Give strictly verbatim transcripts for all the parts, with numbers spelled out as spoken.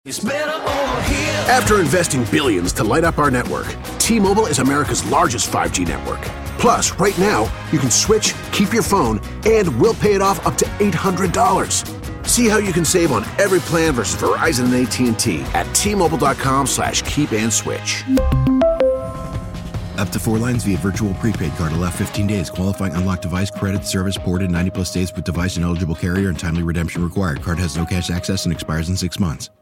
After investing billions to light up our network, T-Mobile is America's largest five G network. Plus, right now, you can switch, keep your phone, and we'll pay it off up to eight hundred dollars. See how you can save on every plan versus Verizon and A T and T at T-Mobile.com slash keep and switch. Up to four lines via virtual prepaid card. Allow fifteen days. Qualifying unlocked device credit service ported ninety plus days with device and eligible carrier and timely redemption required. Card has no cash access and expires in six months.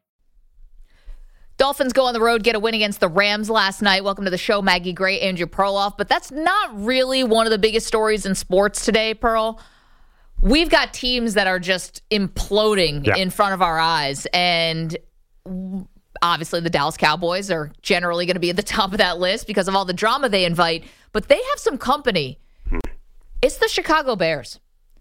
Dolphins go on the road, get a win against the Rams last night. Welcome to the show, Maggie Gray, Andrew Perloff. But that's not really one of the biggest stories in sports today, Pearl. We've got teams that are just imploding yeah. in front of our eyes. And obviously the Dallas Cowboys are generally going to be at the top of that list because of all the drama they invite. But they have some company. It's the Chicago Bears.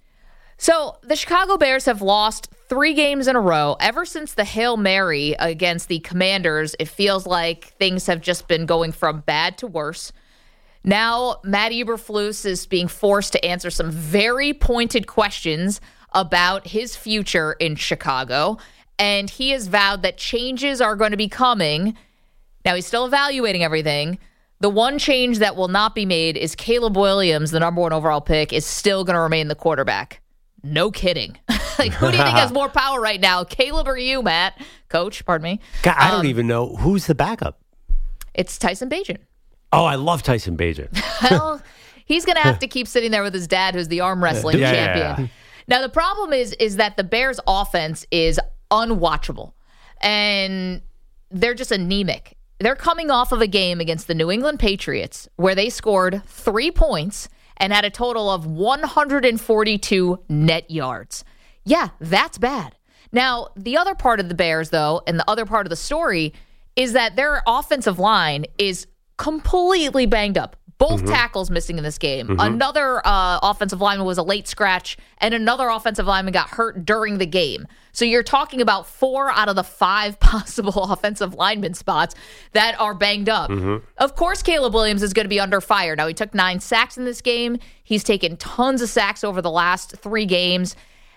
So the Chicago Bears have lost three games in a row. Ever since the Hail Mary against the Commanders, it feels like things have just been going from bad to worse. Now, Matt Eberflus is being forced to answer some very pointed questions about his future in Chicago, and he has vowed that changes are going to be coming. Now, he's still evaluating everything. The one change that will not be made is Caleb Williams, the number one overall pick, is still going to remain the quarterback. No kidding. Like, who do you think has more power right now, Caleb or you, Matt? Coach, pardon me. God, I don't Um, even know. Who's the backup? It's Tyson Bagent. Oh, I love Tyson Bagent. Well, he's going to have to keep sitting there with his dad, who's the arm wrestling Yeah, champion. yeah, yeah. Now, the problem is, is that the Bears' offense is unwatchable, and they're just anemic. They're coming off of a game against the New England Patriots where they scored three points and had a total of one hundred forty-two net yards. Yeah, that's bad. Now, the other part of the Bears, though, and the other part of the story is that their offensive line is completely banged up. Both mm-hmm. tackles missing in this game. Mm-hmm. Another uh, offensive lineman was a late scratch, and another offensive lineman got hurt during the game. So you're talking about four out of the five possible offensive lineman spots that are banged up. Mm-hmm. Of course, Caleb Williams is going to be under fire. Now, he took nine sacks in this game. He's taken tons of sacks over the last three games,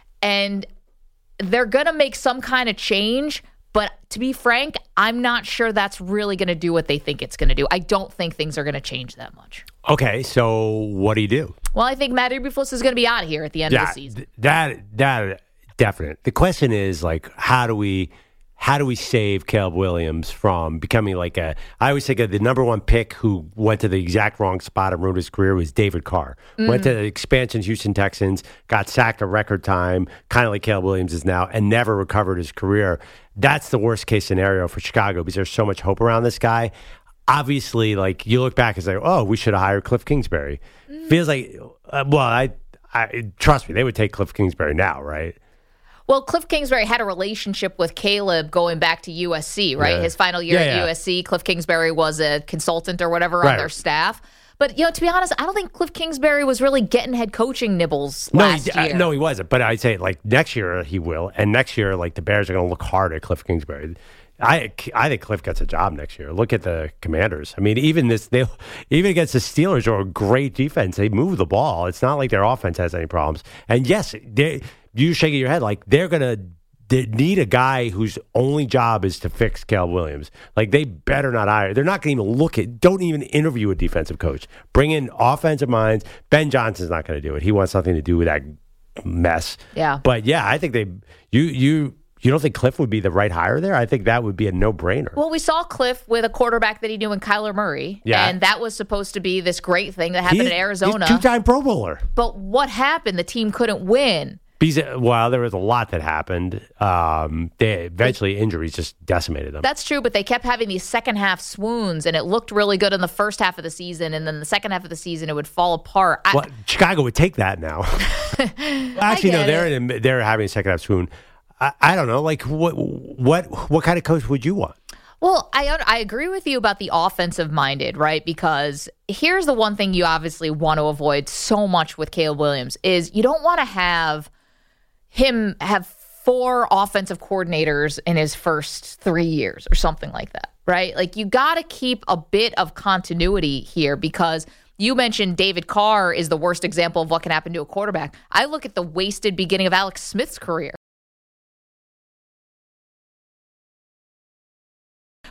and they're going to make some kind of change. But to be frank, I'm not sure that's really going to do what they think it's going to do. I don't think things are going to change that much. Okay, so what do you do? Well, I think Matt Eberflus is going to be out of here at the end yeah, of the season. That that definite. The question is like, how do we how do we save Caleb Williams from becoming like a? I always think of the number one pick who went to the exact wrong spot and ruined his career was David Carr. Mm. Went to the expansion Houston Texans, got sacked a record time, kind of like Caleb Williams is now, and never recovered his career. That's the worst case scenario for Chicago because there's so much hope around this guy. Obviously, like you look back and say, "Oh, we should have hired Cliff Kingsbury." Mm. Feels like, uh, well, I, I trust me, they would take Cliff Kingsbury now, right? Well, Cliff Kingsbury had a relationship with Caleb going back to U S C, right? Yeah. His final year yeah, at yeah. U S C, Cliff Kingsbury was a consultant or whatever right. on their staff. But, you know, to be honest, I don't think Cliff Kingsbury was really getting head coaching nibbles no, last he, year. Uh, no, he wasn't. But I'd say, like, next year he will. And next year, like, the Bears are going to look hard at Cliff Kingsbury. I I think Cliff gets a job next year. Look at the Commanders. I mean, even this, they even against the Steelers, who are a great defense, they move the ball. It's not like their offense has any problems. And, yes, they, you shaking your head like they're going to They need a guy whose only job is to fix Caleb Williams. Like, they better not hire. They're not going to even look at, don't even interview a defensive coach. Bring in offensive minds. Ben Johnson's not going to do it. He wants nothing to do with that mess. Yeah. But, yeah, I think they, you, you, you don't think Cliff would be the right hire there? I think that would be a no-brainer. Well, we saw Cliff with a quarterback that he knew in Kyler Murray. Yeah. And that was supposed to be this great thing that happened He's, in Arizona. He's a two-time Pro Bowler. But what happened? The team couldn't win. Because, well, there was a lot that happened. Um, they eventually injuries just decimated them. That's true, but they kept having these second half swoons, and it looked really good in the first half of the season, and then the second half of the season it would fall apart. I, well, Chicago would take that now. Actually, no, they're in, they're having a second half swoon. I, I don't know, like what what what kind of coach would you want? Well, I I agree with you about the offensive minded, right? Because here's the one thing you obviously want to avoid so much with Caleb Williams is you don't want to have him have four offensive coordinators in his first three years or something like that, right? Like, you got to keep a bit of continuity here because you mentioned David Carr is the worst example of what can happen to a quarterback. I look at the wasted beginning of Alex Smith's career.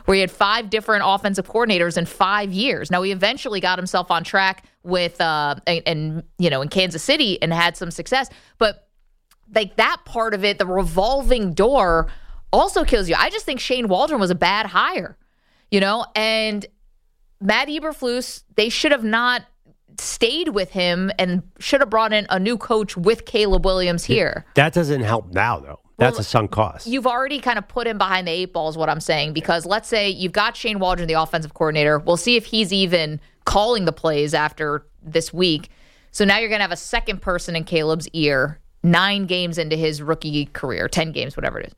where he had five different offensive coordinators in five years. Now, he eventually got himself on track with, uh, and, and you know, in Kansas City and had some success. But like that part of it, the revolving door also kills you. I just think Shane Waldron was a bad hire, you know, and Matt Eberflus, they should have not stayed with him and should have brought in a new coach with Caleb Williams here. That doesn't help now, though. That's well, a sunk cost. You've already kind of put him behind the eight ball is what I'm saying, because let's say you've got Shane Waldron, the offensive coordinator. We'll see if he's even calling the plays after this week. So now you're going to have a second person in Caleb's ear nine games into his rookie career, ten games, whatever it is.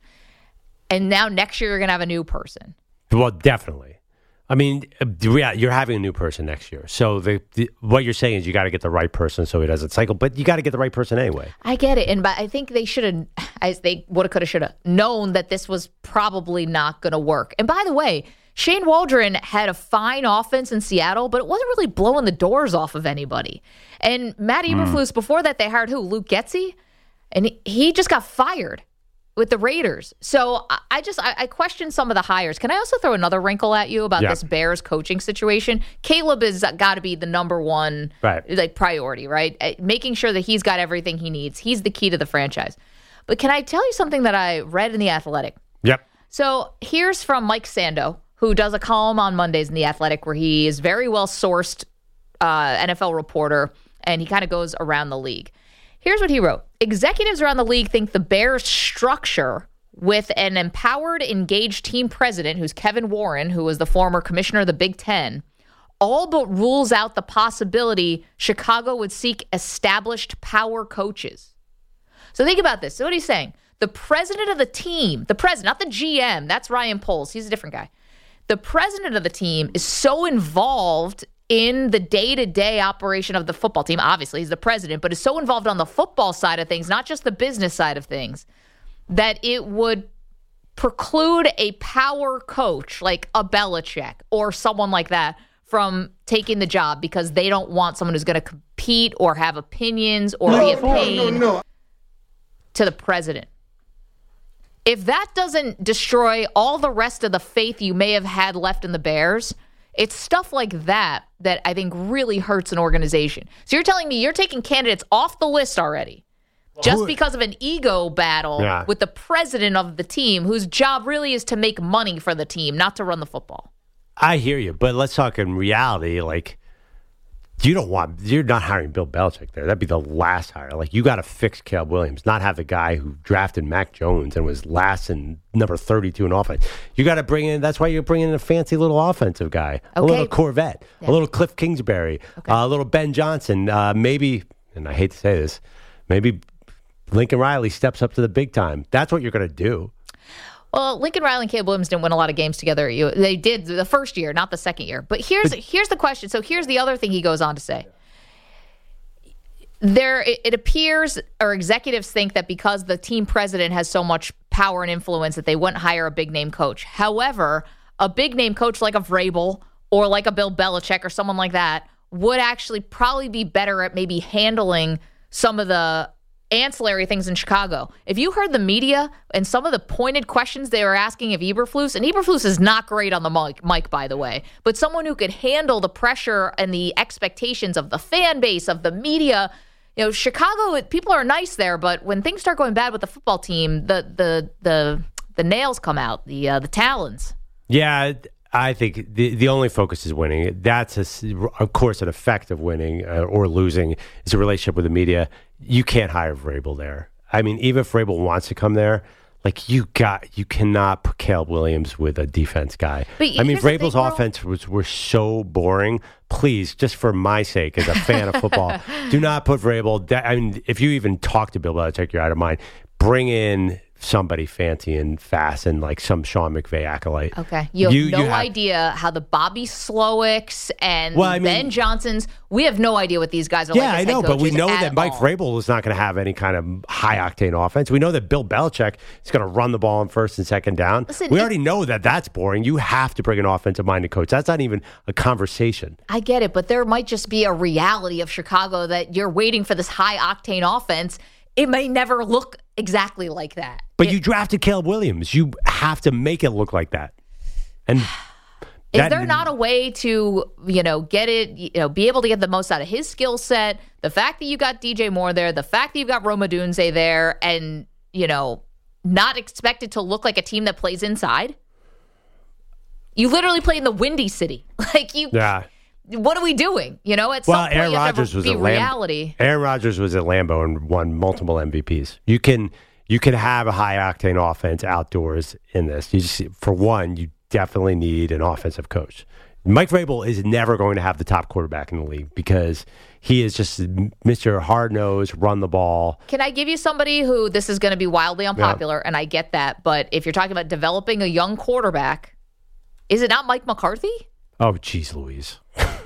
And now next year you're going to have a new person. Well, definitely. I mean, yeah, you're having a new person next year. So the, the what you're saying is you got to get the right person so he doesn't cycle. But you got to get the right person anyway. I get it. And but I think they should have, as they would have, could have, should have known that this was probably not going to work. And by the way, Shane Waldron had a fine offense in Seattle, but it wasn't really blowing the doors off of anybody. And Matt Eberflus, mm. before that, they hired who? Luke Getsy? And he, he just got fired with the Raiders. So I, I just, I, I question some of the hires. Can I also throw another wrinkle at you about yeah. this Bears coaching situation? Caleb has got to be the number one right. like priority, right? Making sure that he's got everything he needs. He's the key to the franchise. But can I tell you something that I read in The Athletic? Yep. So here's from Mike Sando, who does a column on Mondays in The Athletic where he is very well-sourced uh, N F L reporter, and he kind of goes around the league. Here's what he wrote. Executives around the league think the Bears' structure with an empowered, engaged team president, who's Kevin Warren, who was the former commissioner of the Big Ten, all but rules out the possibility Chicago would seek established power coaches. So think about this. So what he's saying, the president of the team, the president, not the G M, that's Ryan Poles. He's a different guy. The president of the team is so involved in the day-to-day operation of the football team. Obviously, he's the president, but is so involved on the football side of things, not just the business side of things, that it would preclude a power coach like a Belichick or someone like that from taking the job because they don't want someone who's going to compete or have opinions or no, be a pain no, no. to the president. If that doesn't destroy all the rest of the faith you may have had left in the Bears, it's stuff like that that I think really hurts an organization. So you're telling me you're taking candidates off the list already just because of an ego battle yeah. with the president of the team whose job really is to make money for the team, not to run the football. I hear you, but let's talk in reality. Like, you don't want, you're not hiring Bill Belichick there. That'd be the last hire. Like, you got to fix Caleb Williams, not have the guy who drafted Mac Jones and was last in number thirty-two in offense. You got to bring in, that's why you're bringing in a fancy little offensive guy, okay. a little Corvette, yeah. a little Cliff Kingsbury, okay. uh, a little Ben Johnson, uh, maybe, and I hate to say this, maybe Lincoln Riley steps up to the big time. That's what you're going to do. Well, Lincoln Riley and Caleb Williams didn't win a lot of games together. They did the first year, not the second year. But here's but, here's the question. So here's the other thing he goes on to say. There, it, it appears, or executives think that because the team president has so much power and influence that they wouldn't hire a big-name coach. However, a big-name coach like a Vrabel or like a Bill Belichick or someone like that would actually probably be better at maybe handling some of the ancillary things in Chicago. If you heard the media and some of the pointed questions they were asking of Eberflus, and Eberflus is not great on the mic, mic, by the way, but someone who could handle the pressure and the expectations of the fan base, of the media. You know, Chicago, people are nice there, but when things start going bad with the football team, the the the the nails come out, the uh, the talons. Yeah, I think the the only focus is winning. That's, a, of course, an effect of winning uh, or losing is a relationship with the media. You can't hire Vrabel there. I mean, even if Vrabel wants to come there, like you got, you cannot put Caleb Williams with a defense guy. But I mean, Vrabel's thing, offense was were so boring. Please, just for my sake, as a fan of football, do not put Vrabel. I mean, if you even talk to Bill Belichick, you're out of mind. Bring in somebody fancy and fast and like some Sean McVay acolyte. Okay. You have you, no you have, idea how the Bobby Slowicks and well, I mean, Ben Johnsons, we have no idea what these guys are yeah, like. Yeah, I know, but we know that Mike all. Vrabel is not going to have any kind of high-octane offense. We know that Bill Belichick is going to run the ball on first and second down. Listen, we already know that that's boring. You have to bring an offensive-minded coach. That's not even a conversation. I get it, but there might just be a reality of Chicago that you're waiting for this high-octane offense. It may never look exactly like that. But it, you drafted Caleb Williams. You have to make it look like that. And Is that, there not a way to, you know, get it, you know, be able to get the most out of his skill set? The fact that you got D J Moore there, the fact that you've got Rome Odunze there, and, you know, not expect it to look like a team that plays inside? You literally play in the Windy City. Like, you, yeah. what are we doing? You know, at Well, some point, Aaron you have to Rodgers was be at Lam- reality. Aaron Rodgers was at Lambeau and won multiple M V Ps. You can you can have a high octane offense outdoors in this. You just, for one, you definitely need an offensive coach. Mike Vrabel is never going to have the top quarterback in the league because he is just Mister Hard-Nosed, run the ball. Can I give you somebody who, this is going to be wildly unpopular, yeah. and I get that, but if you're talking about developing a young quarterback, is it not Mike McCarthy? Oh, geez, Louise.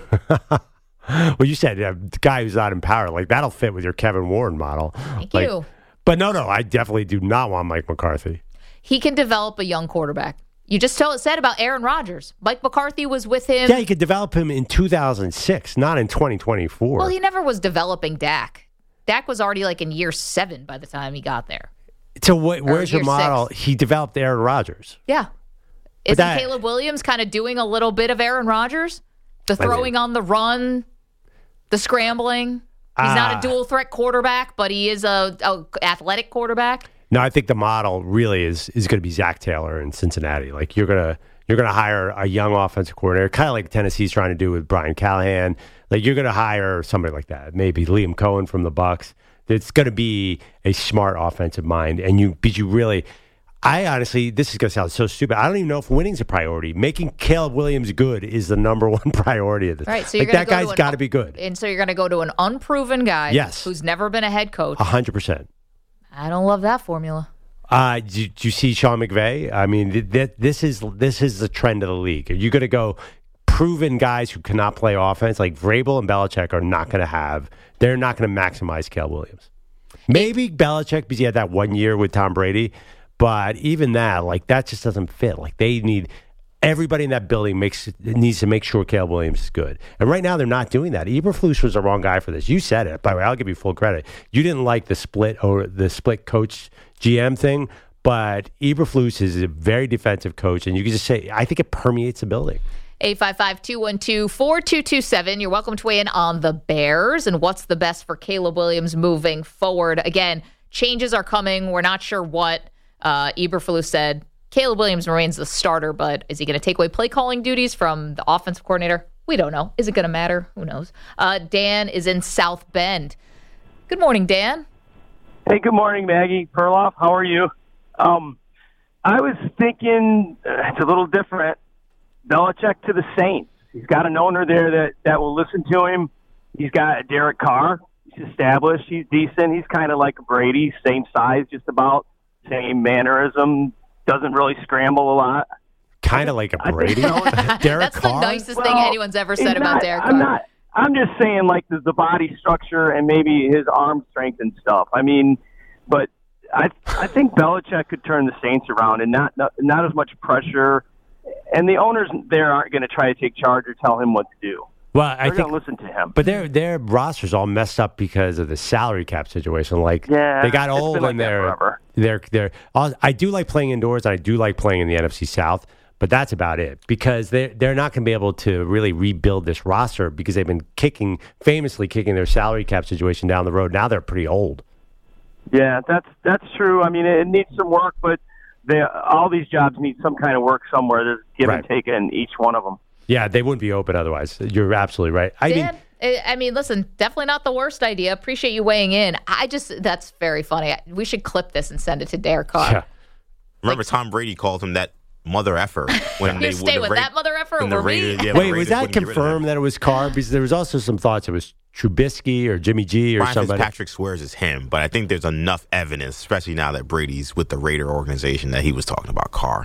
Well, you said uh, the guy who's not in power, like that'll fit with your Kevin Warren model. Thank like, you. But no, no, I definitely do not want Mike McCarthy. He can develop a young quarterback. You just told, said about Aaron Rodgers. Mike McCarthy was with him. Yeah, you could develop him in two thousand six, not in twenty twenty-four. Well, he never was developing Dak. Dak was already like in year seven by the time he got there. So wh- where's your model? Six. He developed Aaron Rodgers. Yeah. Isn't that, Caleb Williams kind of doing a little bit of Aaron Rodgers? The throwing I mean, on the run, the scrambling. He's uh, not a dual threat quarterback, but he is a, a athletic quarterback. No, I think the model really is is going to be Zach Taylor in Cincinnati. Like you're gonna you're gonna hire a young offensive coordinator, kind of like Tennessee's trying to do with Brian Callahan. Like you're gonna hire somebody like that, maybe Liam Cohen from the Bucks. It's going to be a smart offensive mind, and you but you really. I honestly, this is going to sound so stupid. I don't even know if winning's a priority. Making Caleb Williams good is the number one priority of this. Right, so you're like, that go guy's got to be good. And so you're going to go to an unproven guy yes. who's never been a head coach. A hundred percent. I don't love that formula. Uh, do, do you see Sean McVay? I mean, th- th- this is this is the trend of the league. Are you going to go proven guys who cannot play offense? Like Vrabel and Belichick are not going to have. They're not going to maximize Caleb Williams. Maybe Belichick because he had that one year with Tom Brady. But even that, like that just doesn't fit. Like they need everybody in that building makes needs to make sure Caleb Williams is good. And right now they're not doing that. Eberflus was the wrong guy for this. You said it. By the way, I'll give you full credit. You didn't like the split or the split coach G M thing, but Eberflus is a very defensive coach, and you can just say I think it permeates the building. eight five five, two one two, four two two seven. You're welcome to weigh in on the Bears and what's the best for Caleb Williams moving forward. Again, changes are coming. We're not sure what. Uh, Eberflus said Caleb Williams remains the starter, but is he going to take away play calling duties from the offensive coordinator? We don't know. Is it going to matter? Who knows? Uh, Dan is in South Bend. Good morning, Dan. Hey, good morning, Maggie Perloff. How are you? Um, I was thinking uh, it's a little different. Belichick to the Saints. He's got an owner there that, that will listen to him. He's got Derek Carr. He's established. He's decent. He's kind of like Brady, same size, just about. Same mannerism, doesn't really scramble a lot. Kind of like a Brady. Derek That's Carr? the nicest well, thing anyone's ever said about not, Derek Carr. I'm not. I'm just saying, like the, the body structure and maybe his arm strength and stuff. I mean, but I I think Belichick could turn the Saints around and not not, not as much pressure. And the owners there aren't going to try to take charge or tell him what to do. Well, I They're think going to listen to him. But their their roster's all messed up because of the salary cap situation. Like yeah, they got it's old been like and that they're forever. they're they're. I do like playing indoors. And I do like playing in the N F C South, but that's about it because they they're not going to be able to really rebuild this roster because they've been kicking famously kicking their salary cap situation down the road. Now they're pretty old. Yeah, that's that's true. I mean, it needs some work, but they all these jobs need some kind of work somewhere. There's give right. and take in each one of them. Yeah, they wouldn't be open otherwise. You're absolutely right. I Dan, mean, I mean, listen, definitely not the worst idea. Appreciate you weighing in. I just, that's very funny. We should clip this and send it to Derek Carr. Yeah. Remember, like, Tom Brady called him that mother effer when you they stay with with that mother effer when the over me. Raiders- yeah, wait, the was Raiders that wouldn't get rid of him. confirmed that it was Carr? Because there was also some thoughts it was Trubisky or Jimmy G or Brian somebody. Fitzpatrick swears it's him, but I think there's enough evidence, especially now that Brady's with the Raider organization, that he was talking about Carr.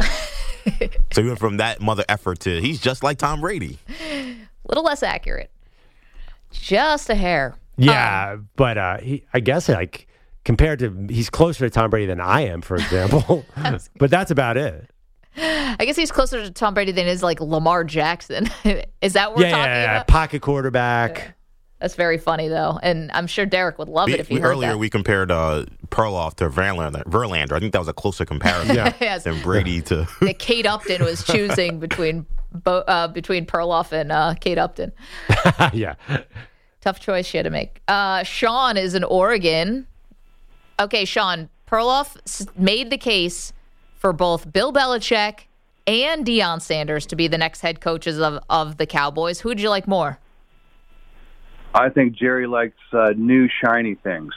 So he went from that mother effer to he's just like Tom Brady. A little less accurate. Just a hair. Yeah, Um, but uh, he, I guess like compared to he's closer to Tom Brady than I am, for example. But that's about it. I guess he's closer to Tom Brady than is like Lamar Jackson. Is that what we're Yeah, talking yeah, yeah. about? Pocket quarterback. That's very funny though, and I'm sure Derek would love We, it if he we, heard earlier that. we compared uh, Perloff to Verlander. Verlander. I think that was a closer comparison Yes. than Brady to. That Kate Upton was choosing between Bo, uh, between Perloff and uh, Kate Upton. yeah. Tough choice she had to make. Uh, Sean is in Oregon. Okay, Sean, Perloff s- made the case for both Bill Belichick and Deion Sanders to be the next head coaches of, of the Cowboys. Who would you like more? I think Jerry likes uh, new, shiny things.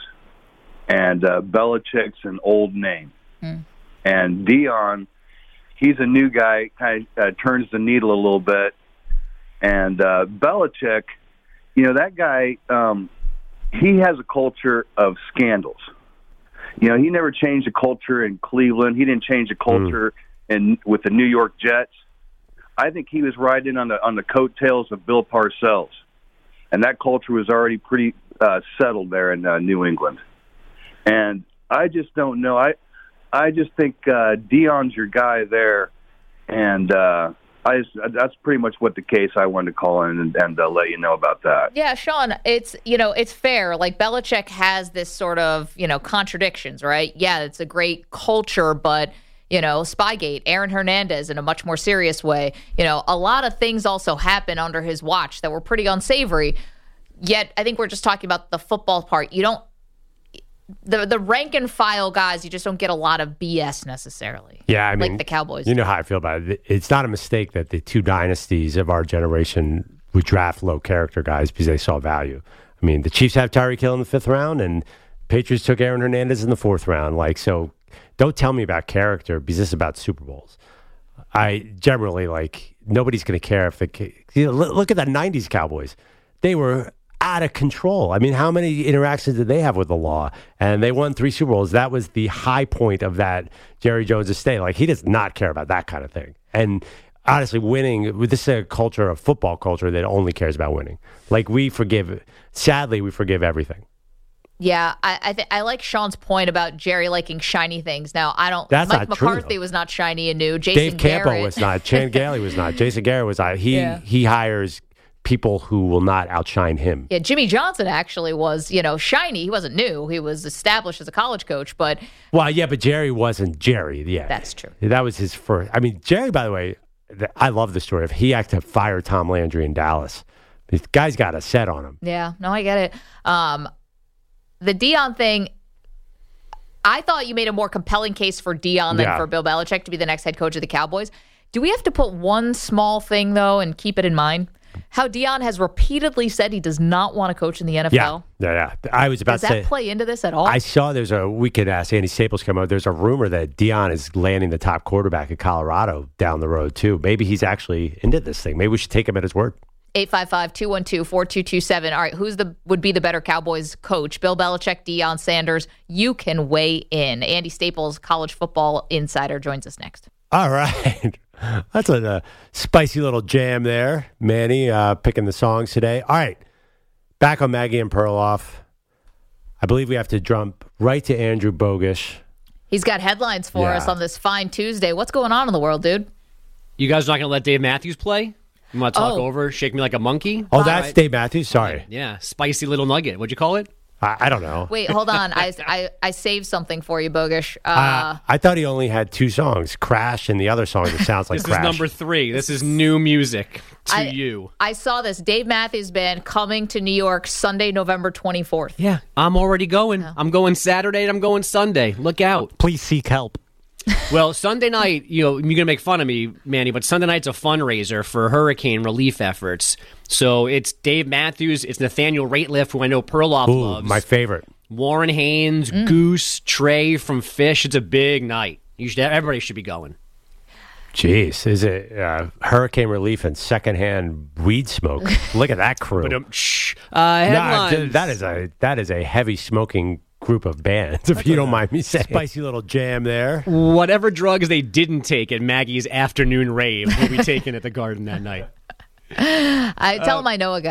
And uh, Belichick's an old name. Hmm. And Deion, he's a new guy, kind of uh, turns the needle a little bit. And uh, Belichick, you know, that guy, um, he has a culture of scandals. You know, he never changed the culture in Cleveland. He didn't change the culture mm. in with the New York Jets. I think he was riding on the on the coattails of Bill Parcells, and that culture was already pretty uh, settled there in uh, New England. And I just don't know. I I just think uh, Deion's your guy there, and uh, I just, that's pretty much what the case I wanted to call in and, and uh, let you know about that. Yeah, Sean, it's, you know, it's fair. Like, Belichick has this sort of, you know, contradictions, right? Yeah, it's a great culture, but, you know, Spygate, Aaron Hernandez in a much more serious way. You know, a lot of things also happen under his watch that were pretty unsavory. Yet, I think we're just talking about the football part. You don't, the the rank and file guys, you just don't get a lot of B S necessarily. Yeah, I mean, like the Cowboys. You know how I feel about it. It's not a mistake that the two dynasties of our generation would draft low character guys because they saw value. I mean, the Chiefs have Tyreek Hill in the fifth round, and Patriots took Aaron Hernandez in the fourth round. Like, so don't tell me about character because this is about Super Bowls. I generally, like, nobody's going to care if the you know, look at the nineties Cowboys. They were out of control. I mean, how many interactions did they have with the law? And they won three Super Bowls. That was the high point of that Jerry Jones estate. Like, he does not care about that kind of thing. And honestly, winning, this is a culture, a football culture that only cares about winning. Like, we forgive, sadly, we forgive everything. Yeah, I I, th- I like Sean's point about Jerry liking shiny things. Now, I don't. That's Mike not true, McCarthy though. was not shiny and new. Jason Dave Campo Garrett. was not. Chan Gailey was not. Jason Garrett was not. He Yeah. he hires people who will not outshine him. Yeah, Jimmy Johnson actually was, you know, shiny. He wasn't new. He was established as a college coach, but Well, yeah, but Jerry wasn't Jerry. Yeah, that's true. That was his first. I mean, Jerry, by the way, th- I love the story of he had to fire Tom Landry in Dallas. This guy's got a set on him. Yeah, no, I get it. Um, the Deion thing, I thought you made a more compelling case for Deion than Yeah. for Bill Belichick to be the next head coach of the Cowboys. Do we have to put one small thing, though, and keep it in mind? How Deion has repeatedly said he does not want to coach in the N F L. Yeah, yeah, yeah. I was about Does to that say. play into this at all? I saw there's a, we could ask Andy Staples come out. There's a rumor that Deion is landing the top quarterback at Colorado down the road, too. Maybe he's actually into this thing. Maybe we should take him at his word. eight five five, two one two, four two two seven. All right, who's the would be the better Cowboys coach? Bill Belichick, Deion Sanders? You can weigh in. Andy Staples, college football insider, joins us next. All right. That's a, a spicy little jam there. Manny uh, picking the songs today. All right. Back on Maggie and Perloff. I believe we have to jump right to Andrew Bogusch. He's got headlines for Yeah. us on this fine Tuesday. What's going on in the world, dude? You guys not going to let Dave Matthews play? You want to talk Oh. over Shake Me Like a Monkey? Oh, All that's right. Dave Matthews? Sorry. Yeah, spicy little nugget. What'd you call it? I, I don't know. Wait, hold on. I, I, I saved something for you, Bogusch. Uh, Uh, I thought he only had two songs, Crash and the other song that sounds like This Crash. is number three. This is new music to I, you. I saw this. Dave Matthews Band coming to New York Sunday, November twenty-fourth. Yeah, I'm already going. I'm going Saturday and I'm going Sunday. Look out. Please seek help. Well, Sunday night, you know, you're going to make fun of me, Manny, but Sunday night's a fundraiser for hurricane relief efforts. So it's Dave Matthews, it's Nathaniel Rateliff, who I know Perloff Ooh, loves. my favorite. Warren Haynes, Goose, Trey from Fish. It's a big night. You should. Everybody should be going. Jeez, is it uh, hurricane relief and secondhand weed smoke? Look at that crew. But um, shh. Uh, Nah, headlines. that is a that is a heavy smoking group of bands, if you don't mind me saying. Spicy little jam there. Whatever drugs they didn't take at Maggie's afternoon rave will be taken at the Garden that night. I tell him I know a guy.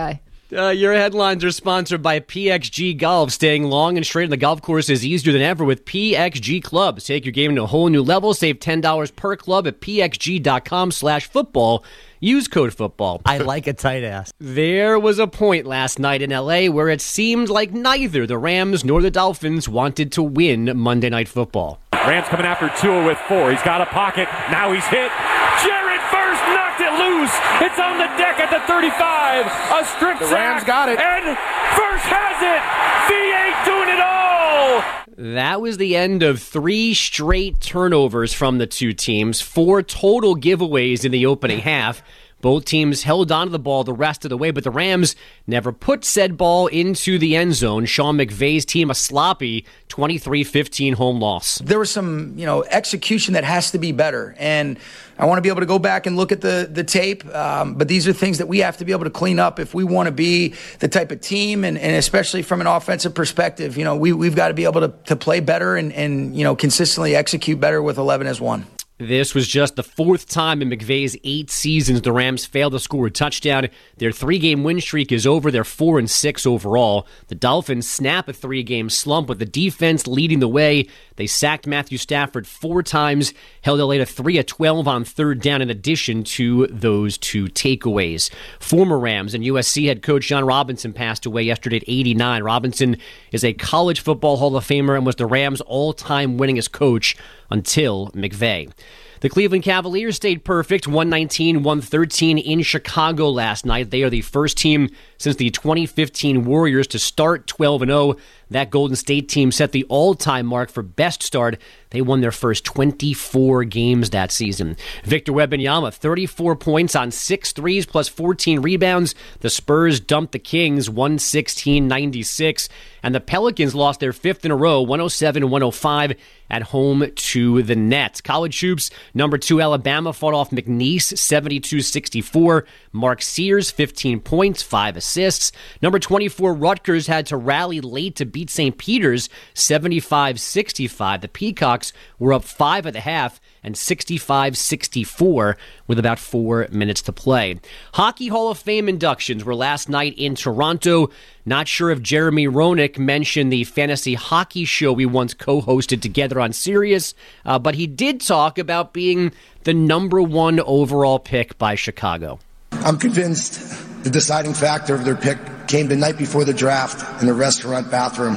Uh, your headlines are sponsored by P X G Golf. Staying long and straight on the golf course is easier than ever with P X G Clubs. Take your game to a whole new level. Save ten dollars per club at pxg.com slash football. Use code football. I like a tight ass. There was a point last night in L A where it seemed like neither the Rams nor the Dolphins wanted to win Monday Night Football. Rams coming after Tua with four. He's got a pocket. Now he's hit. Jared First knocked it loose. It's on the deck at the thirty-five. A strip the sack. Rams got it. And First has it. V eight doing it all. That was the end of three straight turnovers from the two teams, four total giveaways in the opening half. Both teams held onto the ball the rest of the way, but the Rams never put said ball into the end zone. Sean McVay's team a sloppy twenty-three fifteen home loss. There was some, you know, execution that has to be better, and I want to be able to go back and look at the the tape, um, but these are things that we have to be able to clean up if we want to be the type of team, and, and especially from an offensive perspective, you know, we, we've got to be able to, to play better and, and, you know, consistently execute better with eleven as one. This was just the fourth time in McVay's eight seasons the Rams failed to score a touchdown. Their three-game win streak is over. They're four and six overall. The Dolphins snap a three-game slump with the defense leading the way. They sacked Matthew Stafford four times, held L A to three of twelve on third down in addition to those two takeaways. Former Rams and U S C head coach John Robinson passed away yesterday at eighty-nine. Robinson is a college football Hall of Famer and was the Rams' all-time winningest coach until McVay. The Cleveland Cavaliers stayed perfect, one nineteen one thirteen in Chicago last night. They are the first team since the twenty fifteen Warriors to start twelve and oh. That Golden State team set the all-time mark for best start. They won their first twenty-four games that season. Victor Wembanyama, thirty-four points on six threes plus fourteen rebounds. The Spurs dumped the Kings one sixteen ninety-six. And the Pelicans lost their fifth in a row, one oh seven one oh five at home to the Nets. College hoops, number two Alabama fought off McNeese seventy-two sixty-four. Mark Sears, fifteen points, five assists. Number twenty-four Rutgers had to rally late to beat Saint Peter's seventy-five sixty-five. The Peacocks were up five at the half and sixty-five sixty-four with about four minutes to play. Hockey Hall of Fame inductions were last night in Toronto. Not sure if Jeremy Roenick mentioned the fantasy hockey show we once co-hosted together on Sirius, uh, but he did talk about being the number one overall pick by Chicago. I'm convinced the deciding factor of their pick came the night before the draft in the restaurant bathroom.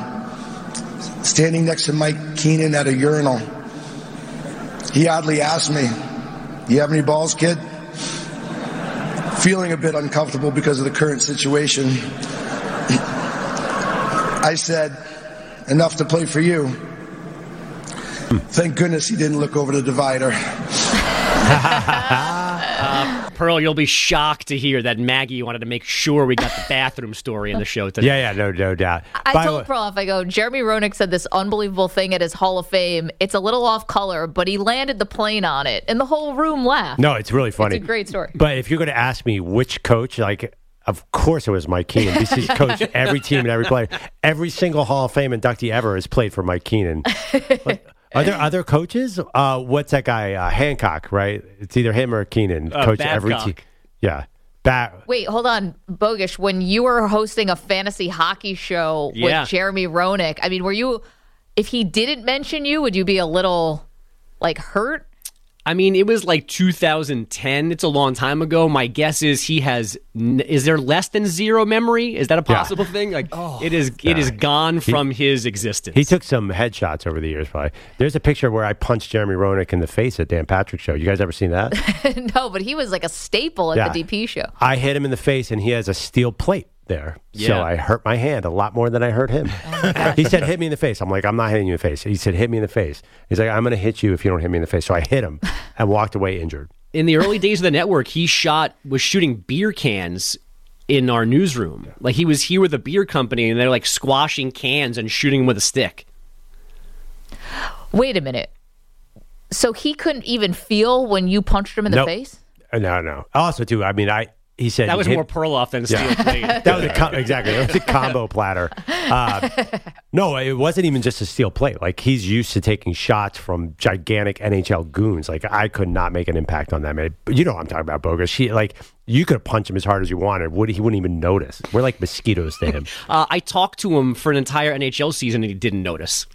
Standing next to Mike Keenan at a urinal, he oddly asked me, "You have any balls, kid?" Feeling a bit uncomfortable because of the current situation, I said, "Enough to play for you." Thank goodness he didn't look over the divider. uh, Pearl, you'll be shocked to hear that Maggie wanted to make sure we got the bathroom story in the show today. Yeah, yeah, no, no doubt. I By told way- Pearl, if I go, Jeremy Roenick said this unbelievable thing at his Hall of Fame. It's a little off color, but he landed the plane on it, and the whole room laughed. No, it's really funny. It's a great story. But if you're going to ask me which coach, like, of course it was Mike Keenan. This is coached every team and every player. Every single Hall of Fame inductee ever has played for Mike Keenan. Like, are there other coaches? Uh, what's that guy? Uh, Hancock, right? It's either him or Keenan. Uh, coach Babcock. every team. Yeah. Bat- Wait, hold on, Bogish. When you were hosting a fantasy hockey show Yeah. with Jeremy Roenick, I mean, were you, if he didn't mention you, would you be a little, like, hurt? I mean, it was like two thousand ten. It's a long time ago. My guess is he has. Is there less than zero memory? Is that a possible Yeah. thing? Like Oh. it is. It is gone from his existence. He took some headshots over the years, probably. There's a picture where I punched Jeremy Roenick in the face at Dan Patrick's show. You guys ever seen that? No, but he was like a staple at Yeah. the D P show. I hit him in the face, and he has a steel plate there. So Yeah. I hurt my hand a lot more than I hurt him. He said, "Hit me in the face." I'm like, "I'm not hitting you in the face." He said, "Hit me in the face." He's like, "I'm going to hit you if you don't hit me in the face." So I hit him and walked away injured. In the early days of the network, he shot was shooting beer cans in our newsroom. Like he was here with a beer company, and they're like squashing cans and shooting them with a stick. Wait a minute. So he couldn't even feel when you punched him in the Nope. face? Uh, No, no. Also, too, I mean, I he said That he was hit- more Perloff than steel Yeah. plate. That was a com- exactly. It was a combo platter. Uh, no, it wasn't even just a steel plate. Like he's used to taking shots from gigantic N H L goons. Like I could not make an impact on that man. But you know what I'm talking about, Bogus. She like You could punch him as hard as you wanted. Would he wouldn't even notice. We're like mosquitoes to him. uh, I talked to him for an entire N H L season and he didn't notice.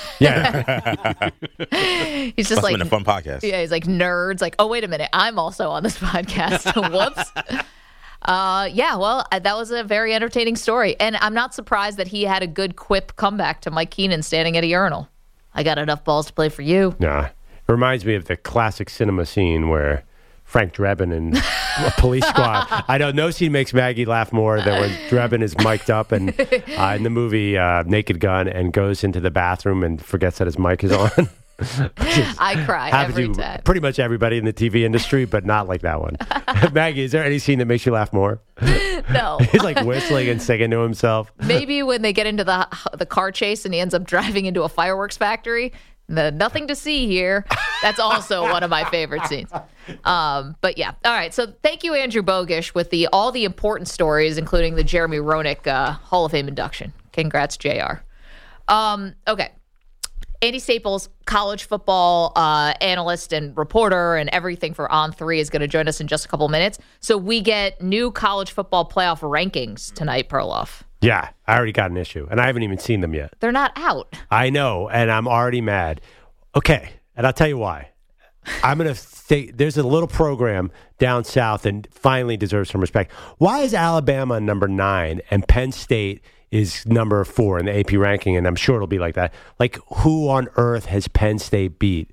Yeah. He's just Must like have been a fun podcast. Yeah, he's like nerds. Like, oh wait a minute, I'm also on this podcast. Whoops. Uh, yeah, well, uh, that was a very entertaining story, and I'm not surprised that he had a good quip comeback to Mike Keenan standing at a urinal. I got enough balls to play for you. Nah, it reminds me of the classic cinema scene where Frank Drebin and a police squad. I know no scene makes Maggie laugh more than when Drebin is mic'd up and uh, in the movie uh, Naked Gun and goes into the bathroom and forgets that his mic is on. I cry every to time. Pretty much everybody in the T V industry, but not like that one. Maggie, is there any scene that makes you laugh more? No. He's like whistling and singing to himself. Maybe when they get into the the car chase and he ends up driving into a fireworks factory. The nothing to see here. That's also one of my favorite scenes. Um, but yeah. All right. So thank you, Andrew Bogish, with the all the important stories, including the Jeremy Roenick uh, Hall of Fame induction. Congrats, J R. Um, okay. Andy Staples, college football uh, analyst and reporter and everything for On three, is going to join us in just a couple minutes. So we get new college football playoff rankings tonight, Perloff. Yeah, I already got an issue, and I haven't even seen them yet. They're not out. I know, and I'm already mad. Okay, and I'll tell you why. I'm going to say there's a little program down south and finally deserves some respect. Why is Alabama number nine and Penn State is number four in the A P ranking, and I'm sure it'll be like that? Like, who on earth has Penn State beat?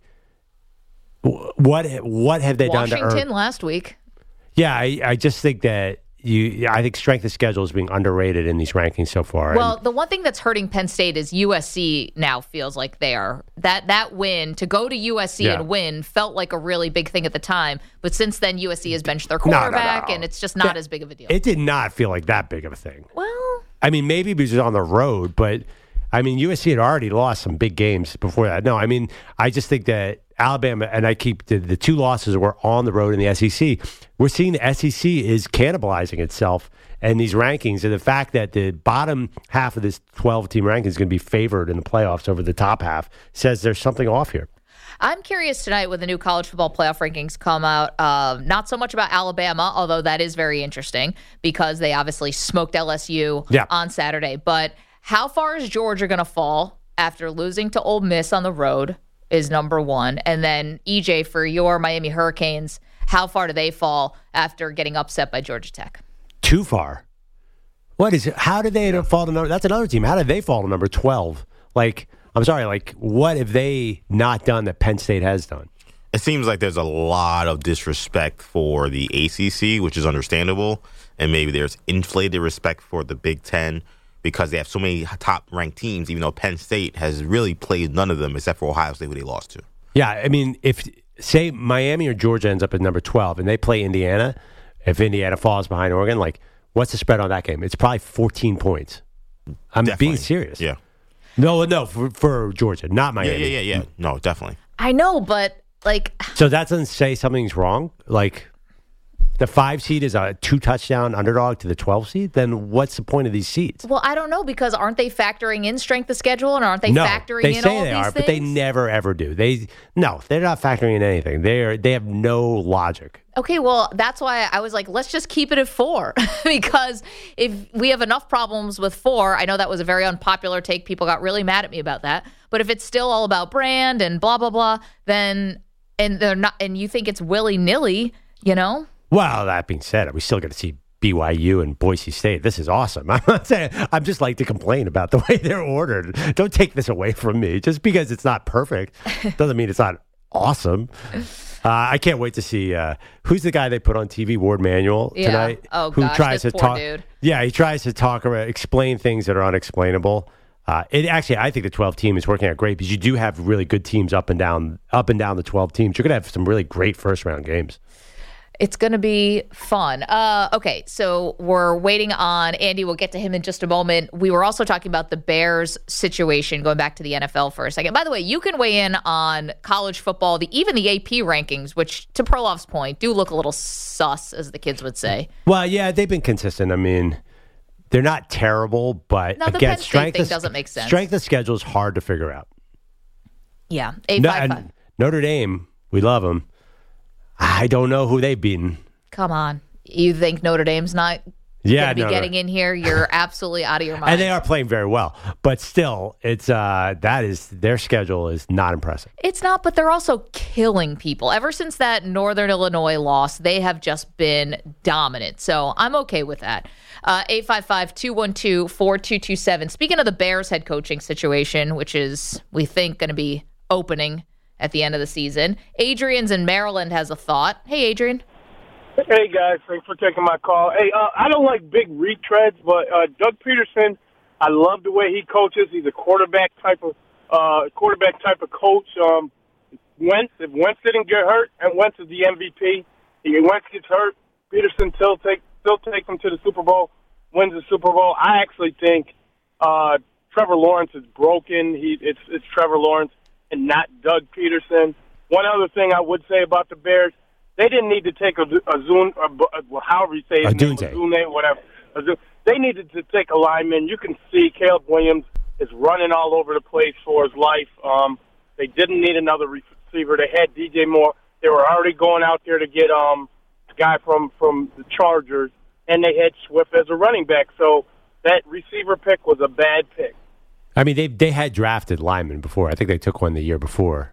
What what have they Washington done to earn? Washington last week. Yeah, I, I just think that you. I think strength of schedule is being underrated in these rankings so far. Well, and, the one thing that's hurting Penn State is U S C now feels like they are that that win to go to U S C Yeah. and win felt like a really big thing at the time, but since then U S C has benched their quarterback, no, no. and it's just not That- as big of a deal. It did not feel like that big of a thing. Well, I mean, maybe because it was on the road, but I mean, U S C had already lost some big games before that. No, I mean, I just think that Alabama, and I keep the, the two losses were on the road in the S E C. We're seeing the S E C is cannibalizing itself in these rankings, and the fact that the bottom half of this twelve-team ranking is going to be favored in the playoffs over the top half says there's something off here. I'm curious tonight when the new college football playoff rankings come out. Uh, not so much about Alabama, although that is very interesting because they obviously smoked L S U Yeah. on Saturday. But how far is Georgia going to fall after losing to Ole Miss on the road is number one. And then, E J, for your Miami Hurricanes, how far do they fall after getting upset by Georgia Tech? Too far. What is it? How did they fall to number? That's another team. How did they fall to number twelve? Like, I'm sorry. Like, what have they not done that Penn State has done? It seems like there's a lot of disrespect for the A C C, which is understandable, and maybe there's inflated respect for the Big Ten because they have so many top-ranked teams, even though Penn State has really played none of them except for Ohio State, who they lost to. Yeah, I mean, if, say, Miami or Georgia ends up at number twelve and they play Indiana, if Indiana falls behind Oregon, like, what's the spread on that game? It's probably fourteen points. I'm Definitely. being serious. Yeah. No, no, for, for Georgia, not Miami. Yeah, yeah, yeah, yeah. No, definitely. I know, but, like... So that doesn't say something's wrong? Like, the five seed is a two-touchdown underdog to the twelve seed? Then what's the point of these seeds? Well, I don't know, because aren't they factoring in strength of schedule, and aren't they no, factoring they in say all they these are, things? but they never, ever do. They No, they're not factoring in anything. They are. They have no logic. Okay, well, that's why I was like, let's just keep it at four. Because if we have enough problems with four, I know that was a very unpopular take. People got really mad at me about that. But if it's still all about brand and blah, blah, blah, then, and they're not, and you think it's willy-nilly, you know? Well, that being said, we still got to see B Y U and Boise State. This is awesome. I'm not saying, I'm just like to complain about the way they're ordered. Don't take this away from me. Just because it's not perfect doesn't mean it's not awesome. Uh, I can't wait to see uh, who's the guy they put on T V, Ward Manuel, Yeah. tonight. Oh, who gosh, tries this to poor talk? dude. Yeah, he tries to talk or explain things that are unexplainable. Uh, it actually, I think the twelve team is working out great because you do have really good teams up and down, up and down the twelve teams. You're gonna have some really great first round games. It's going to be fun. Uh, okay, so we're waiting on Andy. We'll get to him in just a moment. We were also talking about the Bears situation, going back to the N F L for a second. By the way, you can weigh in on college football, the even the A P rankings, which, to Perloff's point, do look a little sus, as the kids would say. Well, yeah, they've been consistent. I mean, they're not terrible, but No, the again, Penn State strength thing of, doesn't make sense. Strength of schedule is hard to figure out. Yeah, eight No, five five. and Notre Dame, we love them. I don't know who they've beaten. Come on. You think Notre Dame's not Yeah, going to be no, getting no. in here? You're absolutely out of your mind. And they are playing very well, but still, it's uh, that is their schedule is not impressive. It's not, but they're also killing people. Ever since that Northern Illinois loss, they have just been dominant. So I'm okay with that. Uh, eight five five, two one two, four two two seven. Speaking of the Bears head coaching situation, which is, we think, going to be opening at the end of the season, Adrian's in Maryland has a thought. Hey, Adrian. Hey, guys. Thanks for taking my call. Hey, uh, I don't like big retreads, but uh, Doug Peterson, I love the way he coaches. He's a quarterback type of uh, quarterback type of coach. Um, Wentz, if Wentz didn't get hurt, and Wentz is the M V P, if Wentz gets hurt, Peterson still take still takes him to the Super Bowl, wins the Super Bowl. I actually think uh, Trevor Lawrence is broken. He it's it's Trevor Lawrence and not Doug Peterson. One other thing I would say about the Bears. They didn't need to take a, a Zune, a, however you say his name, a Zune, whatever. A Zune. They needed to take a lineman. You can see Caleb Williams is running all over the place for his life. Um, they didn't need another receiver. They had D J Moore. They were already going out there to get um, a guy from, from the Chargers, and they had Swift as a running back. So that receiver pick was a bad pick. I mean, they they had drafted linemen before. I think they took one the year before.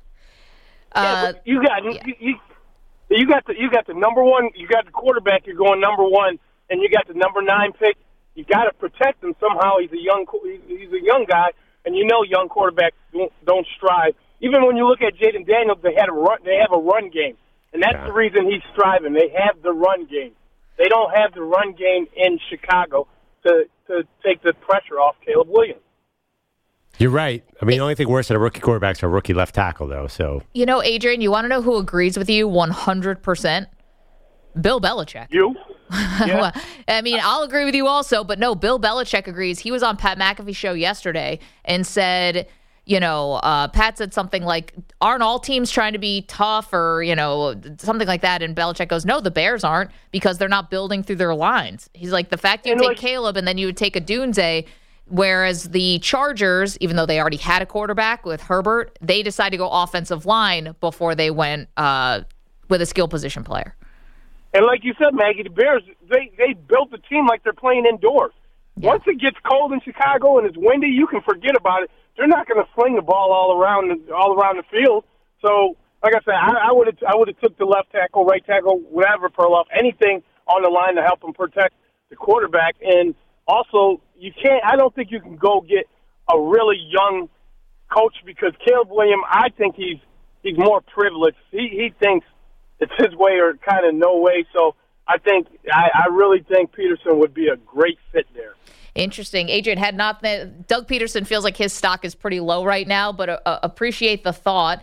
Uh, yeah, you got yeah. you, you, You got the you got the number one. You got the quarterback. You're going number one, and you got the number nine pick. You got to protect him somehow. He's a young he's a young guy, and you know young quarterbacks don't, don't strive. Even when you look at Jaden Daniels, they had a run. They have a run game, and that's yeah. the reason he's striving. They have the run game. They don't have the run game in Chicago to to take the pressure off Caleb Williams. You're right. I mean, the only thing worse than a rookie quarterback is a rookie left tackle, though. So you know, Adrian, you want to know who agrees with you one hundred percent? Bill Belichick. You? Yeah. Well, I mean, I'll agree with you also, but no, Bill Belichick agrees. He was on Pat McAfee's show yesterday and said, you know, uh, Pat said something like, aren't all teams trying to be tough or, you know, something like that? And Belichick goes, no, the Bears aren't because they're not building through their lines. He's like, the fact you and take like, Caleb and then you would take a Dunze. Whereas the Chargers, even though they already had a quarterback with Herbert, they decided to go offensive line before they went uh, with a skill position player. And like you said, Maggie, the Bears, they, they built the team like they're playing indoors. Yeah. Once it gets cold in Chicago and it's windy, you can forget about it. They're not going to sling the ball all around the, all around the field. So, like I said, I would have I would have took the left tackle, right tackle, whatever, Perloff, anything on the line to help them protect the quarterback. And also, you can't. I don't think you can go get a really young coach because Caleb Williams, I think he's he's more privileged. He he thinks it's his way or kind of no way. So I think I, I really think Peterson would be a great fit there. Interesting. Adrian, had not that, Doug Peterson feels like his stock is pretty low right now, but uh, appreciate the thought.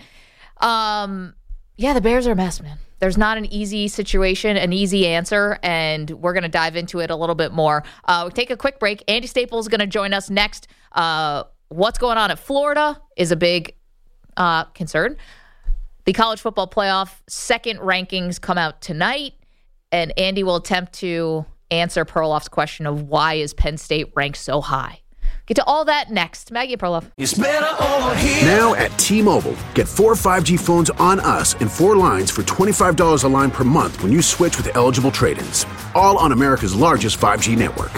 Um, yeah, the Bears are a mess, man. There's not an easy situation, an easy answer, and we're going to dive into it a little bit more. Uh, we'll take a quick break. Andy Staples is going to join us next. Uh, what's going on at Florida is a big uh, concern. The college football playoff second rankings come out tonight, and Andy will attempt to answer Perloff's question of why is Penn State ranked so high. Get to all that next. Maggie Perloff. Now at T-Mobile, get four five G phones on us and four lines for twenty-five dollars a line per month when you switch with eligible trade-ins. All on America's largest five G network.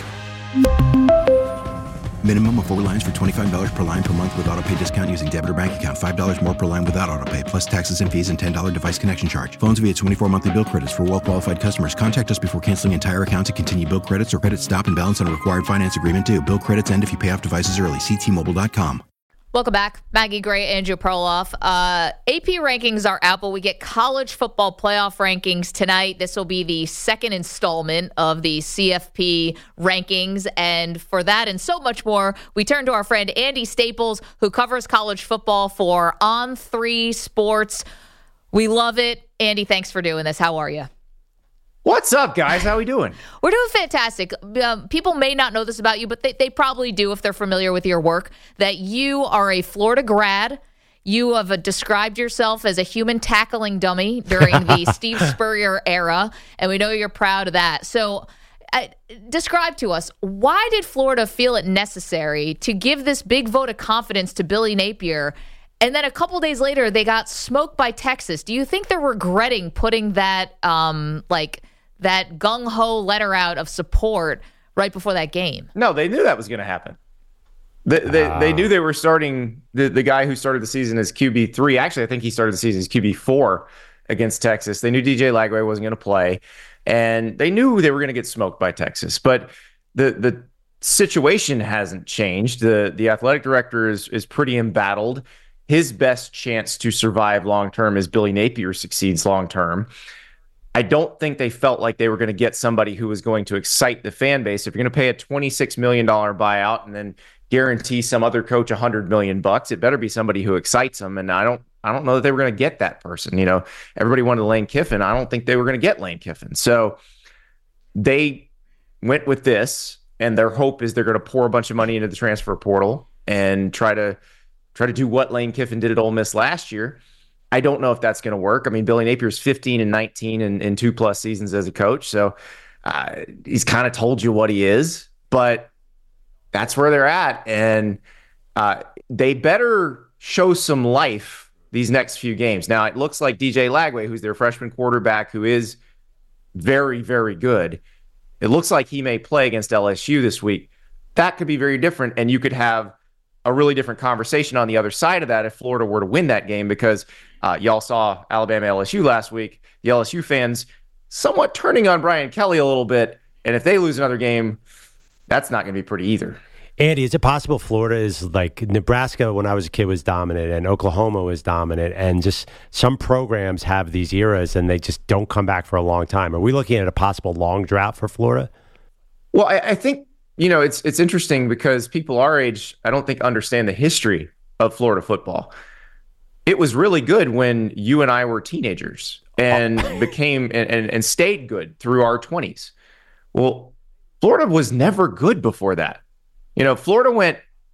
Minimum of four lines for twenty-five dollars per line per month with auto pay discount using debit or bank account. five dollars more per line without auto pay, plus taxes and fees and ten dollars device connection charge. Phones via twenty-four monthly bill credits for well-qualified customers. Contact us before canceling entire account to continue bill credits or credit stop and balance on a required finance agreement due. Bill credits end if you pay off devices early. See T Mobile dot com. Welcome back. Maggie Gray, Andrew Perloff. Uh, A P rankings are out, but we get college football playoff rankings tonight. This will be the second installment of the C F P rankings. And for that and so much more, we turn to our friend Andy Staples, who covers college football for On three Sports. We love it. Andy, thanks for doing this. How are you? What's up, guys? How we doing? We're doing fantastic. Um, people may not know this about you, but they, they probably do if they're familiar with your work, that you are a Florida grad. You have uh, described yourself as a human tackling dummy during the Steve Spurrier era, and we know you're proud of that. So uh, describe to us, why did Florida feel it necessary to give this big vote of confidence to Billy Napier, and then a couple days later they got smoked by Texas? Do you think they're regretting putting that, um, like, that gung-ho letter out of support right before that game. No, they knew that was going to happen. They, they, uh, they knew they were starting the, the guy who started the season as Q B three. Actually, I think he started the season as Q B four against Texas. They knew D J Lagway wasn't going to play, and they knew they were going to get smoked by Texas. But the the situation hasn't changed. The the athletic director is is pretty embattled. His best chance to survive long term is Billy Napier succeeds long term. I don't think they felt like they were going to get somebody who was going to excite the fan base. If you're going to pay a twenty-six million dollars buyout and then guarantee some other coach one hundred million bucks, it better be somebody who excites them. And I don't I don't know that they were going to get that person. You know, everybody wanted Lane Kiffin. I don't think they were going to get Lane Kiffin. So they went with this, and their hope is they're going to pour a bunch of money into the transfer portal and try to try to do what Lane Kiffin did at Ole Miss last year. I don't know if that's going to work. I mean, Billy Napier's fifteen and nineteen in, in two plus seasons as a coach. So uh, he's kind of told you what he is, but that's where they're at. And uh, they better show some life these next few games. Now, it looks like D J Lagway, who's their freshman quarterback, who is very, very good. It looks like he may play against L S U this week. That could be very different. And you could have a really different conversation on the other side of that if Florida were to win that game, because uh, y'all saw Alabama L S U last week. The L S U fans somewhat turning on Brian Kelly a little bit. And if they lose another game, that's not going to be pretty either. Andy, is it possible Florida is like Nebraska when I was a kid was dominant and Oklahoma was dominant, and just some programs have these eras and they just don't come back for a long time? Are we looking at a possible long drought for Florida? Well, I, I think, you know, it's it's interesting because people our age, I don't think, understand the history of Florida football. It was really good when you and I were teenagers and oh. became and, and, and stayed good through our twenties. Well, Florida was never good before that. You know, Florida went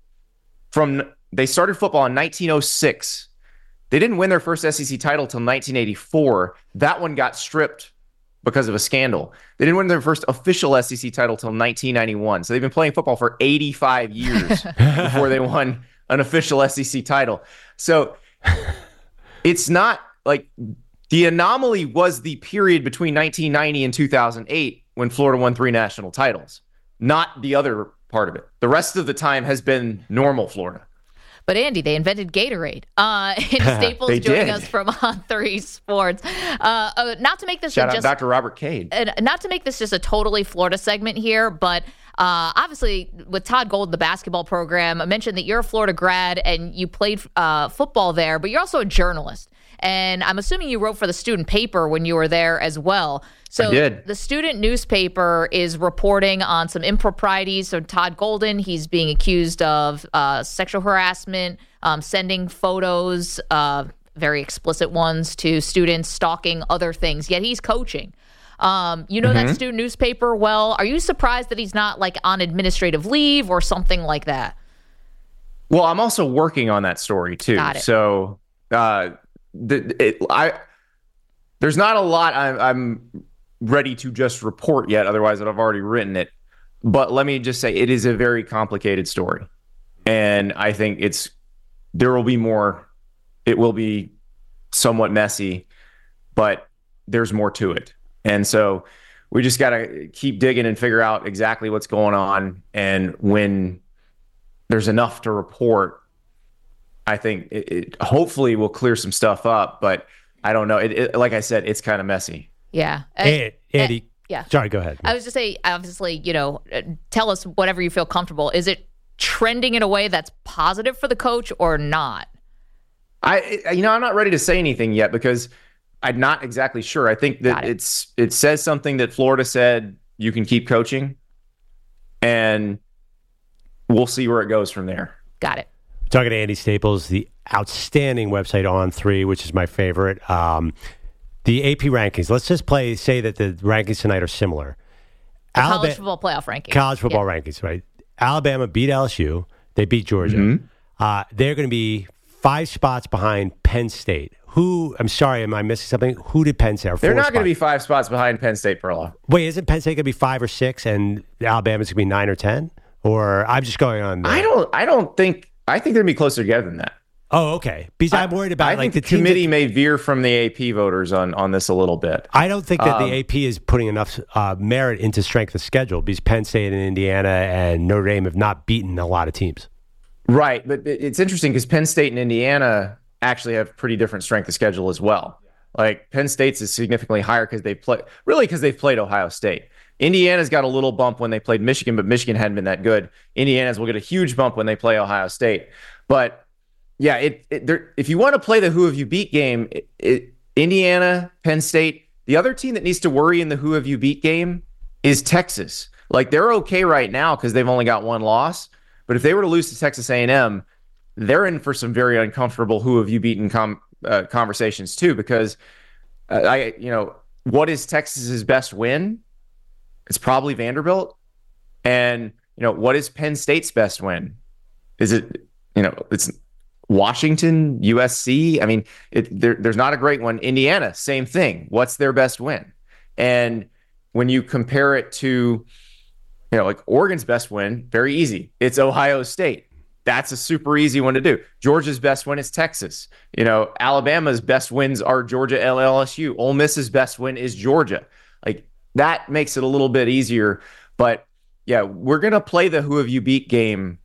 from, they started football in nineteen oh six. They didn't win their first S E C title till nineteen eighty-four. That one got stripped because of a scandal. They didn't win their first official S E C title till nineteen ninety-one. So they've been playing football for eighty-five years before they won an official S E C title. So it's not like the anomaly was the period between nineteen ninety and two thousand eight when Florida won three national titles, not the other part of it. The rest of the time has been normal Florida. But Andy, they invented Gatorade. Uh, Andy Staples joining did. us from On Three Sports. Uh, uh, not to make this Shout a out just Doctor Robert Cade. Uh, not to make this just a totally Florida segment here, but uh, obviously with Todd Golden, the basketball program, I mentioned that you're a Florida grad and you played uh, football there, but you're also a journalist. And I'm assuming you wrote for the student paper when you were there as well. So I did. The student newspaper is reporting on some improprieties. So Todd Golden, he's being accused of uh, sexual harassment, um, sending photos, uh, very explicit ones, to students, stalking, other things. Yet he's coaching. Um, you know mm-hmm. that student newspaper well. Are you surprised that he's not like on administrative leave or something like that? Well, I'm also working on that story too. Got it. So uh, the, it, I there's not a lot I'm, I'm ready to just report yet. Otherwise, I'd have already written it. But let me just say, it is a very complicated story, and I think it's there will be more. It will be somewhat messy, but there's more to it. And so we just got to keep digging and figure out exactly what's going on. And when there's enough to report, I think it, it hopefully will clear some stuff up. But I don't know. It, it, like I said, it's kind of messy. Yeah. Hey, Andy. Uh, yeah. Sorry, go ahead. I was just saying, obviously, you know, tell us whatever you feel comfortable. Is it trending in a way that's positive for the coach or not? I, you know, I'm not ready to say anything yet because I'm not exactly sure. I think that it. it's it says something that Florida said you can keep coaching, and we'll see where it goes from there. Got it. Talking to Andy Staples, the outstanding website On Three, which is my favorite. Um, the A P rankings. Let's just play. Say that the rankings tonight are similar. The Alabama, college football playoff rankings. College football yeah. rankings, right? Alabama beat L S U. They beat Georgia. Mm-hmm. Uh, they're going to be five spots behind Penn State. Who, I'm sorry, am I missing something? Who did Penn State? They're not going to be five spots behind Penn State, Perla. Wait, isn't Penn State going to be five or six and Alabama's going to be nine or ten? Or I'm just going on. The... I don't, I don't think, I think they're going to be closer together than that. Oh, okay. Because I, I'm worried about I like think the, the committee that, may veer from the A P voters on, on this a little bit. I don't think that um, the A P is putting enough uh, merit into strength of schedule because Penn State and Indiana and Notre Dame have not beaten a lot of teams. Right, but it's interesting because Penn State and Indiana actually have pretty different strength of schedule as well. Like Penn State's is significantly higher because they play really because they've played Ohio State. Indiana's got a little bump when they played Michigan, but Michigan hadn't been that good. Indiana's will get a huge bump when they play Ohio State. But yeah, it, it if you want to play the who have you beat game, it, it, Indiana, Penn State, the other team that needs to worry in the who have you beat game is Texas. Like they're okay right now because they've only got one loss. But if they were to lose to Texas A and M, they're in for some very uncomfortable who have you beaten com- uh, conversations too. Because uh, I, you know, what is Texas's best win? It's probably Vanderbilt. And you know, what is Penn State's best win? Is it, you know, it's Washington, U S C? I mean, it, there, there's not a great one. Indiana, same thing. What's their best win? And when you compare it to, you know, like Oregon's best win, very easy. It's Ohio State. That's a super easy one to do. Georgia's best win is Texas. You know, Alabama's best wins are Georgia, L S U. Ole Miss's best win is Georgia. Like that makes it a little bit easier. But yeah, we're gonna play the who have you beat game,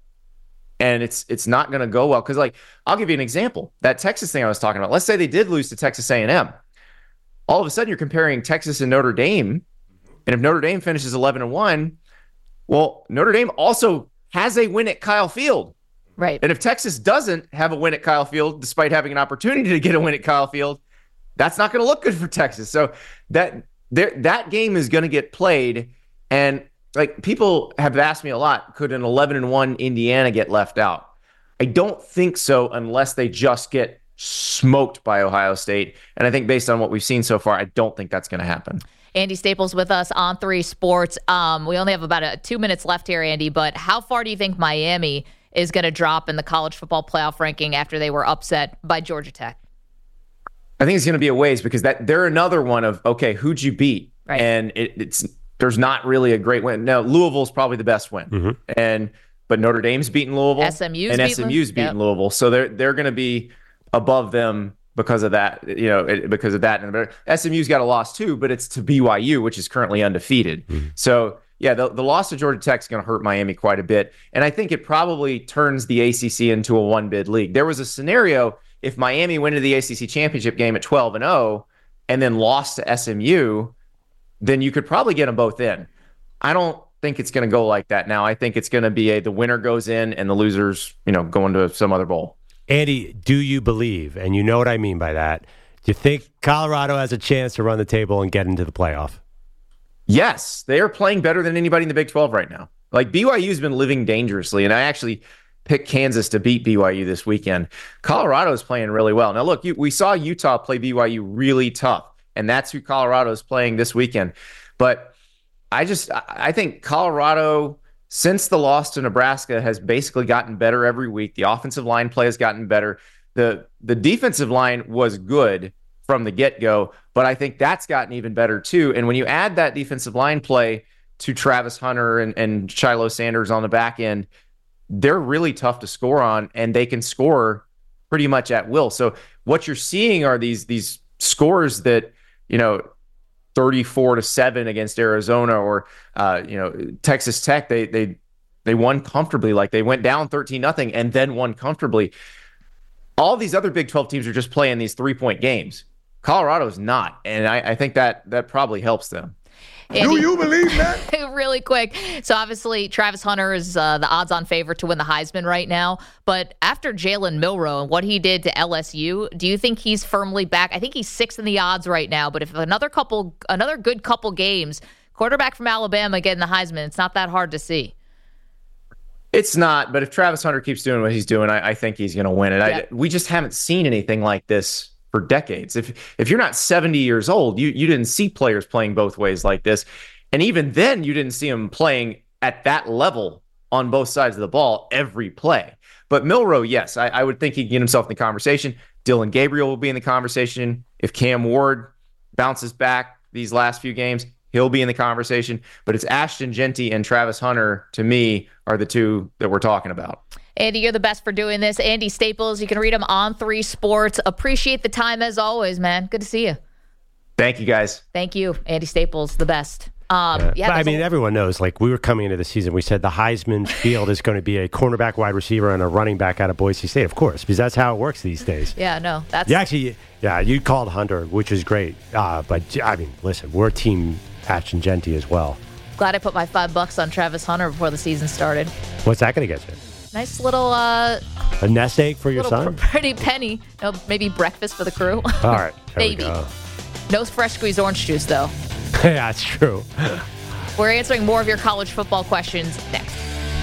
and it's it's not gonna go well. Because like I'll give you an example. That Texas thing I was talking about. Let's say they did lose to Texas A and M. All of a sudden, you're comparing Texas and Notre Dame, and if Notre Dame finishes eleven and one. Well, Notre Dame also has a win at Kyle Field. Right. And if Texas doesn't have a win at Kyle Field, despite having an opportunity to get a win at Kyle Field, that's not going to look good for Texas. So that there, that game is going to get played. And like people have asked me a lot, could an eleven and one Indiana get left out? I don't think so unless they just get smoked by Ohio State. And I think based on what we've seen so far, I don't think that's going to happen. Andy Staples with us on three Sports. Um, we only have about a, two minutes left here, Andy, but how far do you think Miami is going to drop in the college football playoff ranking after they were upset by Georgia Tech? I think it's going to be a ways because that they're another one of, okay, who'd you beat? Right. And it, it's there's not really a great win. Now, Louisville's probably the best win. Mm-hmm. and But Notre Dame's beaten Louisville. S M U's and beaten S M U's beaten yep. Louisville. So they're, they're going to be above them because of that, you know, it, because of that. And S M U's got a loss too, but it's to B Y U, which is currently undefeated. Mm-hmm. So yeah, the, the loss to Georgia Tech is going to hurt Miami quite a bit. And I think it probably turns the A C C into a one bid league. There was a scenario if Miami went into the A C C championship game at twelve and oh and then lost to S M U, then you could probably get them both in. I don't think it's going to go like that now. I think it's going to be a, the winner goes in and the losers, you know, go into some other bowl. Andy, do you believe, and you know what I mean by that, do you think Colorado has a chance to run the table and get into the playoff? Yes, they are playing better than anybody in the Big twelve right now. Like B Y U's been living dangerously, and I actually picked Kansas to beat B Y U this weekend. Colorado is playing really well. Now, look, you, we saw Utah play B Y U really tough, and that's who Colorado is playing this weekend. But I just, I think Colorado, since the loss to Nebraska, has basically gotten better every week. The offensive line play has gotten better. The the defensive line was good from the get-go, but I think that's gotten even better too. And when you add that defensive line play to Travis Hunter and, and Shiloh Sanders on the back end, they're really tough to score on, and they can score pretty much at will. So what you're seeing are these these scores that, you know, thirty-four to seven against Arizona or, uh, you know, Texas Tech, they they they won comfortably. Like they went down thirteen nothing and then won comfortably. All these other Big twelve teams are just playing these three-point games. Colorado's not, and I, I think that that probably helps them. Andy, do you believe that? Really quick. So obviously Travis Hunter is uh, the odds-on favorite to win the Heisman right now. But after Jalen Milroe and what he did to L S U, do you think he's firmly back? I think he's sixth in the odds right now. But if another couple, another good couple games, quarterback from Alabama getting the Heisman, it's not that hard to see. It's not, but if Travis Hunter keeps doing what he's doing, I, I think he's going to win it. Yeah. I, we just haven't seen anything like this for decades. If if you're not seventy years old, you you didn't see players playing both ways like this. And even then, you didn't see them playing at that level on both sides of the ball every play. But Milroe, yes, I, I would think he can get himself in the conversation. Dylan Gabriel will be in the conversation. If Cam Ward bounces back these last few games, he'll be in the conversation. But it's Ashton Jeanty and Travis Hunter, to me, are the two that we're talking about. Andy, you're the best for doing this. Andy Staples, you can read him on Three Sports. Appreciate the time as always, man. Good to see you. Thank you, guys. Thank you, Andy Staples, the best. Um, yeah, yeah, but I there's mean, a- everyone knows, like, we were coming into the season, we said the Heisman field is going to be a cornerback, wide receiver, and a running back out of Boise State, of course, because that's how it works these days. Yeah, no, that's You actually, yeah, you called Hunter, which is great. Uh, but, I mean, listen, we're Team Atchingenti as well. glad I put my five bucks on Travis Hunter before the season started. What's that going to get you? Nice little, uh, A nest egg for your little son? pr- pretty penny. No, maybe breakfast for the crew. All right. There Maybe. we go. No fresh squeezed orange juice, though. Yeah, that's true. We're answering more of your college football questions next.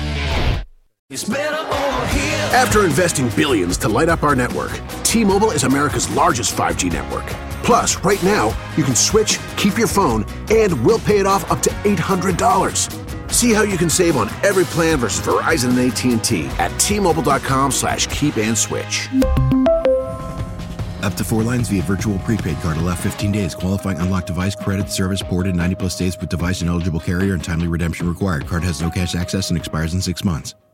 After investing billions to light up our network, T-Mobile is America's largest five G network. Plus, right now, you can switch, keep your phone, and we'll pay it off up to eight hundred dollars. See how you can save on every plan versus Verizon and A T and T at T-Mobile.com slash keep and switch. Up to four lines via virtual prepaid card. Allow fifteen days. Qualifying unlocked device credit service ported ninety plus days with device and eligible carrier and timely redemption required. Card has no cash access and expires in six months.